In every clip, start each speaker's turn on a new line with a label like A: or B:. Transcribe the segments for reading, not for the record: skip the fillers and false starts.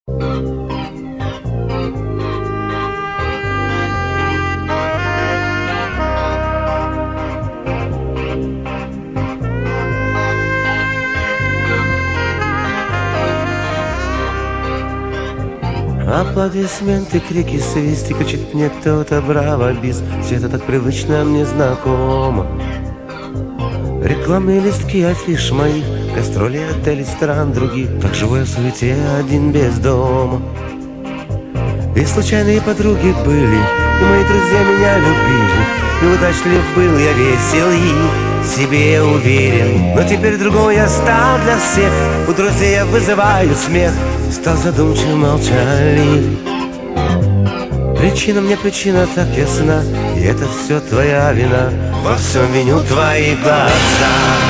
A: Аплодисменты, крики, свист, и кричит мне кто-то: браво, бис. Все это так привычно, мне знакомо. Рекламные листки, афиш моих, гастроли, отелей, стран других. Так живу я в суете, один без дома. И случайные подруги были, и мои друзья меня любили. И удачлив был я, весел и себе уверен. Но теперь другой я стал для всех. У друзей я вызываю смех. Стал задумчив, молчалив. Причина мне, причина так ясна, и это все твоя вина. Во всем виню твои глаза.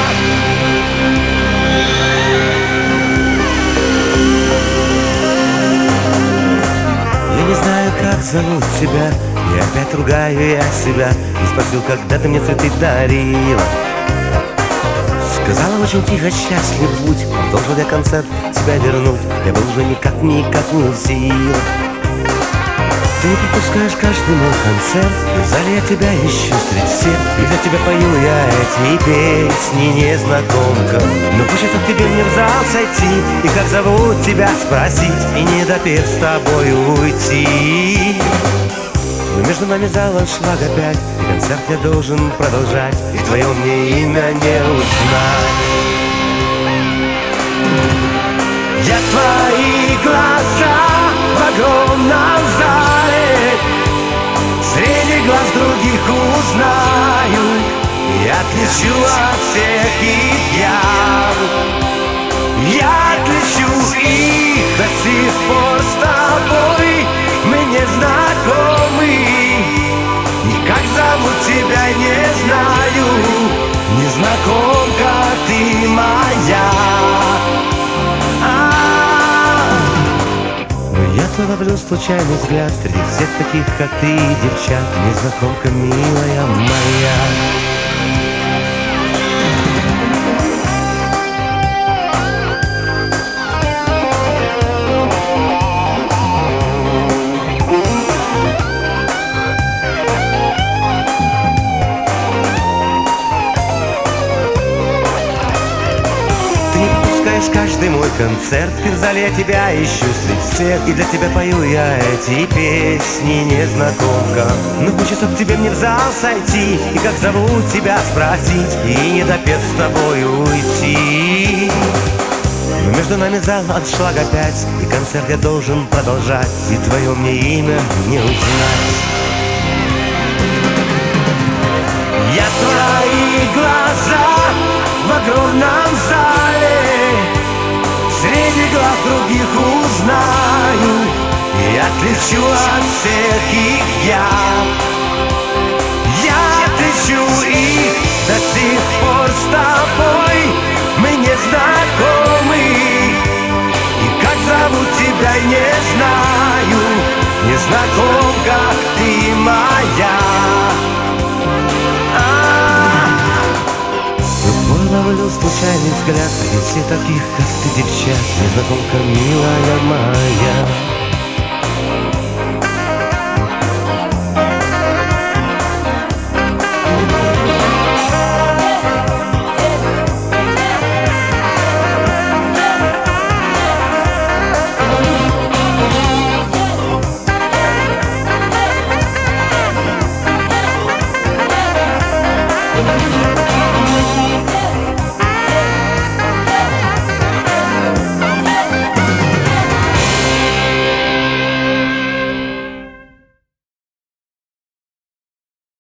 A: Я не знаю, как зовут тебя, и опять ругаю я себя. Не спросил, когда ты мне цветы дарила. Сказала очень тихо: счастлив будь. Должен я концерт тебя вернуть. Я был уже никак не в силах. Ты не пропускаешь каждый мой концерт. В зале я тебя ищу среди всех. И для тебя пою я эти песни, незнакомка. Но хочется к тебе мне в зал сойти, и как зовут тебя спросить, и не допев с тобой уйти. Но между нами зал аншлаг опять, и концерт я должен продолжать, и твое мне имя не узнать. Я твои глаза в огромном зале среди глаз других узнаю, и отличу от всех их я отличу их. До сих пор с тобой мы не знакомы, и как зовут тебя не знаю. Незнакомка ты моя. Я ловлю случайный взгляд среди всех таких, как ты, девчат. Незнакомка, милая моя. Каждый мой концерт, и в зале я тебя ищу среди всех. И для тебя пою я эти песни, незнакомка. Но хочется к тебе мне в зал сойти, и как зовут тебя спросить, и не допев с тобой уйти. Но между нами зал аншлаг опять, и концерт я должен продолжать, и твое мне имя не узнать. Я твои глаза в огромном зале среди глаз других узнаю, и отличу от всех их я отличу их. До сих пор с тобой мы не знакомы, и как зовут тебя не знаю. Незнакомка ты моя. Ловлю случайный взгляд среди всех таких, как ты, девчат. Незнакомка, милая моя.